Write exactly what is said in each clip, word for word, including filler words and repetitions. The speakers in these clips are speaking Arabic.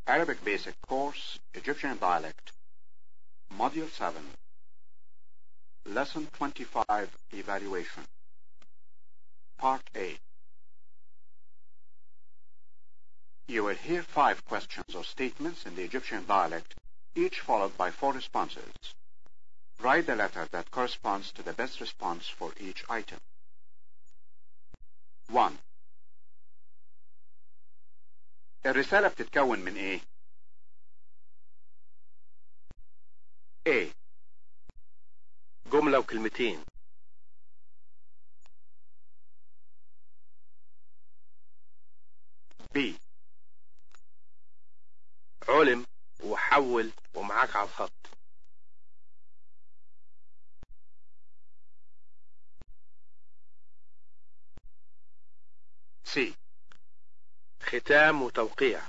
Arabic Basic Course, Egyptian Dialect, Module seven, Lesson twenty-five, Evaluation, Part A. You will hear five questions or statements in the Egyptian dialect, each followed by four responses. Write the letter that corresponds to the best response for each item. one. الرسالة بتتكون من ايه؟ A. جملة وكلمتين. B. علم وحول ومعاك على الخط. C. ختام وتوقيع.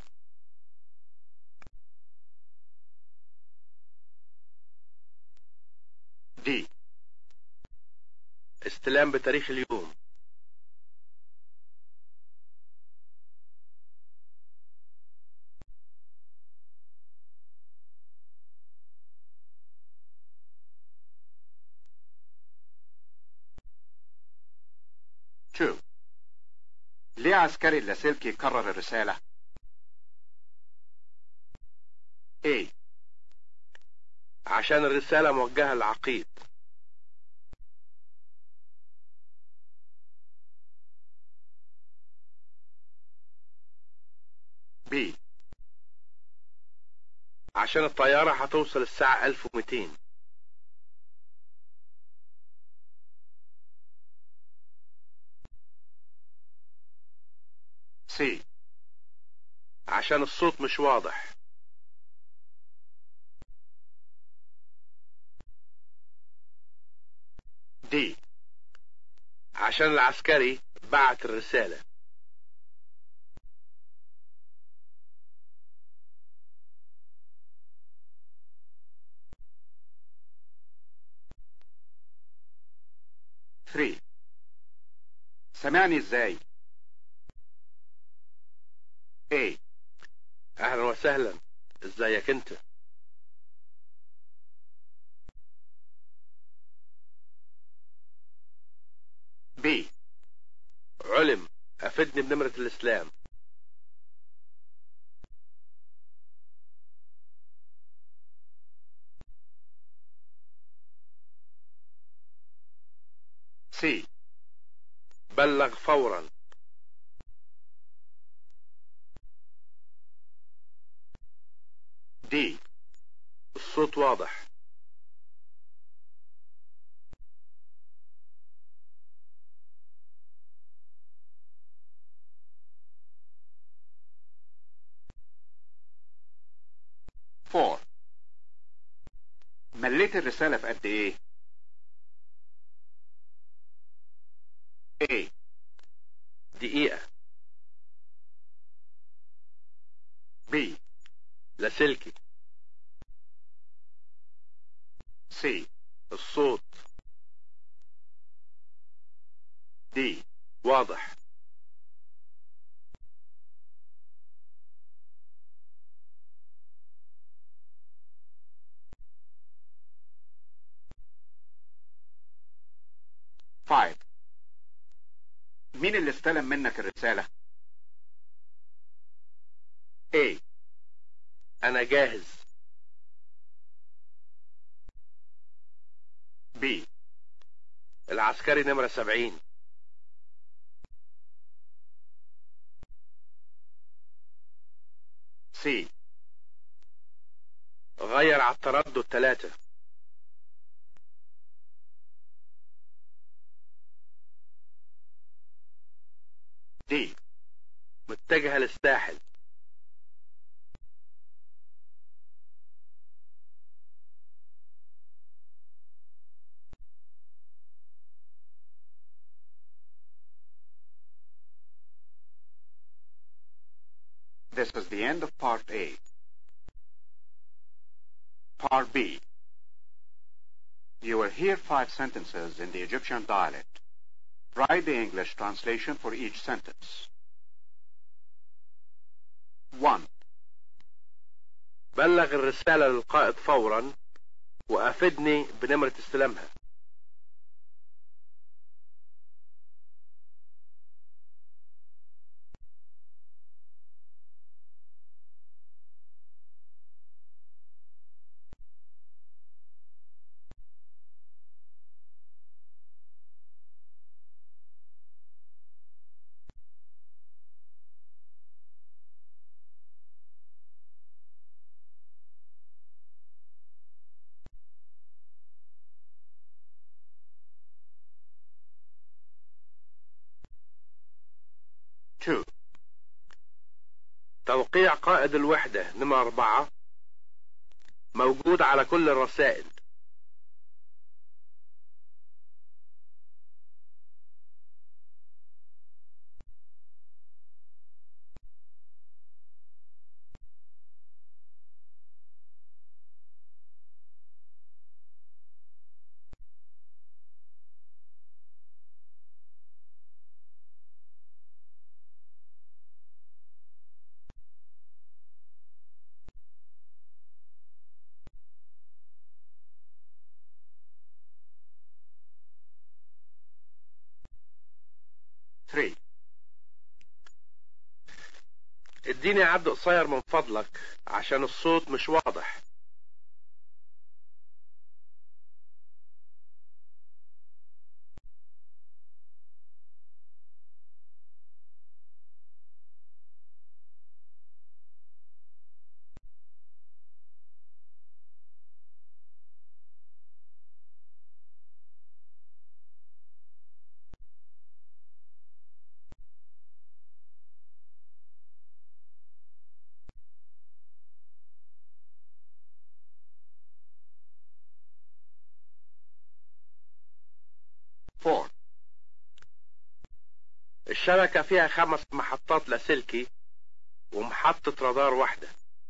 D. استلام بتاريخ اليوم. two. ليه عسكري اللاسلكي كرر الرسالة؟ A. عشان الرسالة موجهة للعقيد. B. عشان الطيارة هتوصل الساعة ألف ومئتين. C. عشان الصوت مش واضح. D. عشان العسكري بعت الرسالة. three. سمعني ازاي؟ A. أهلا وسهلا، ازيك انت؟ B. علم أفدني بنمرة الإسلام. C. بلغ فورا. D. الصوت واضح. four. مليت الرسالة في قد ايه؟ A. دقيقة. B. لاسلكي. C. الصوت. D. واضح. five. مين اللي استلم منك الرسالة؟ A. أنا جاهز. B. العسكري نمرة سبعين. C. غير على التردد ثلاثة. D. متجهة للساحل. This is the end of Part A. Part B. You will hear five sentences in the Egyptian dialect. Write the English translation for each sentence. one. بلغ الرسالة للقائد فورا وافدني بنمرة استلامها. two. توقيع قائد الوحدة نمرة أربعة موجود على كل الرسائل. three. اديني عد قصير من فضلك عشان الصوت مش واضح. four. الشبكة فيها خمس محطات لاسلكي ومحطة رادار واحدة.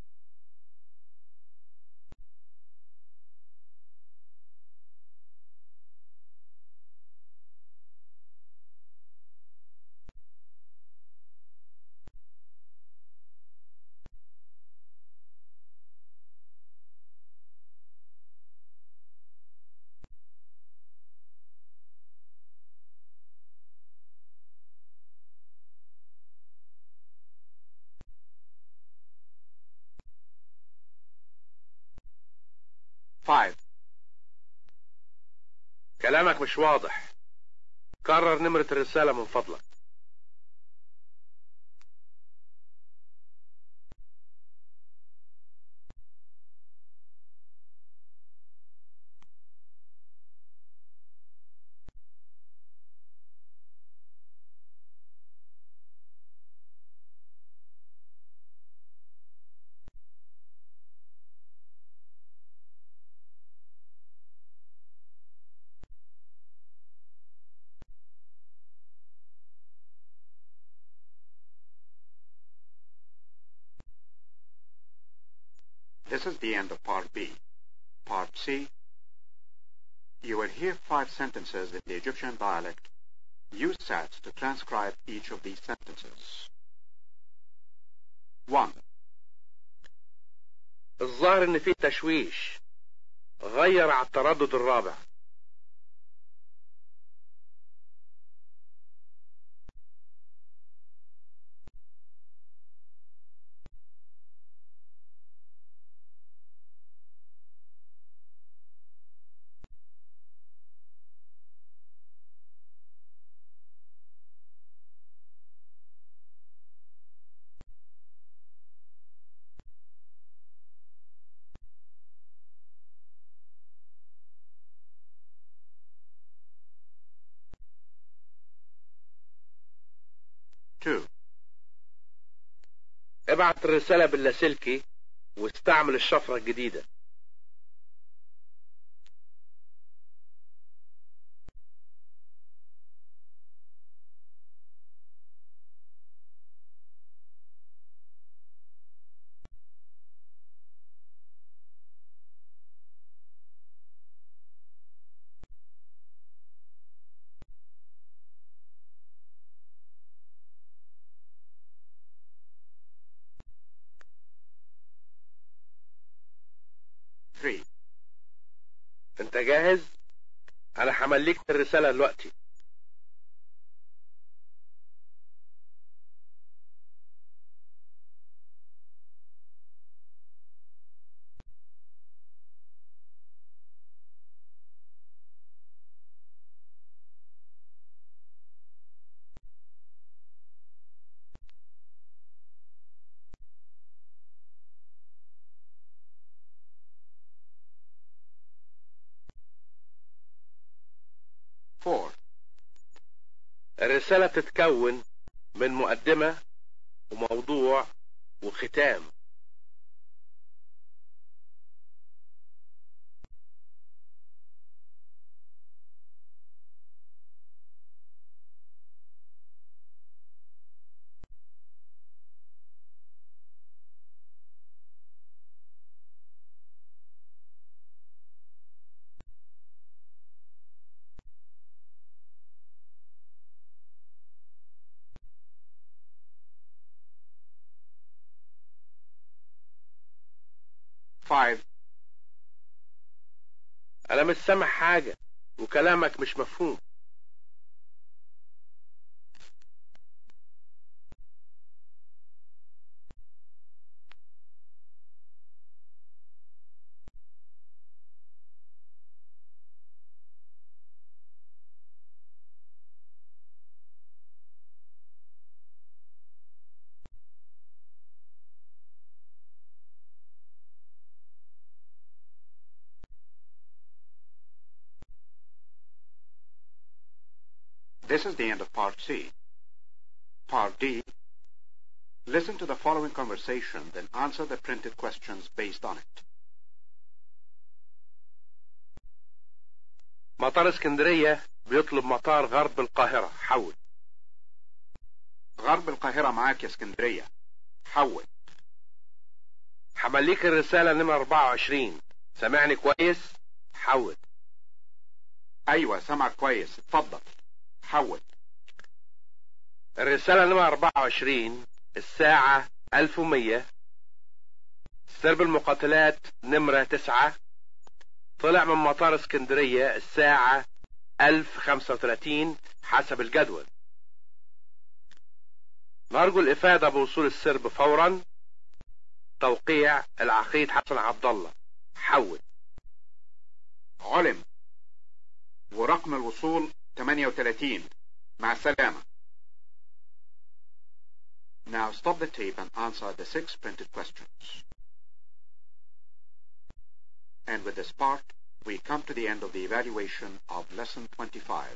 five. كلامك مش واضح. كرر نمرة الرسالة من فضلك. This is the end of Part B. Part C. You will hear five sentences in the Egyptian dialect. Use S A T to transcribe each of these sentences. one. الظاهر ان في تشويش. غير على التردد الرابع. two. ابعت الرسالة باللاسلكي واستعمل الشفرة الجديدة. three. انت جاهز؟ انا همليك الرسالة دلوقتي. four. الرسالة بتتكون من مقدمة وموضوع وختام. five. انا مش سامع حاجة وكلامك مش مفهوم. This is the end of Part C. Part D. Listen to the following conversation, then answer the printed questions based on it. مطار اسكندرية بيطلب مطار غرب القاهرة، حول. غرب القاهرة معاك يا اسكندرية، حول. همليك الرسالة نمرة أربعة وعشرين، سامعني كويس؟ حول. أيوة سامعك كويس، اتفضل، حول. الرسالة نمرة أربعة وعشرين، الساعة ألف ومية، سرب المقاتلات نمرة تسعة، طلع من مطار اسكندرية الساعة ألف وخمسة وثلاثين حسب الجدول. نرجو الإفادة بوصول السرب فورا. توقيع العقيد حسن عبد الله، حول. علم. ورقم الوصول ثمانية وثلاثين. مع السلامة. Now stop the tape and answer the six printed questions. And with this part, we come to the end of the evaluation of Lesson twenty-five.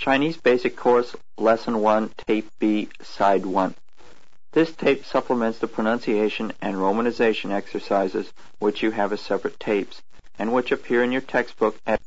Chinese Basic Course, Lesson one, Tape B, Side one. This tape supplements the pronunciation and romanization exercises which you have as separate tapes, and which appear in your textbook at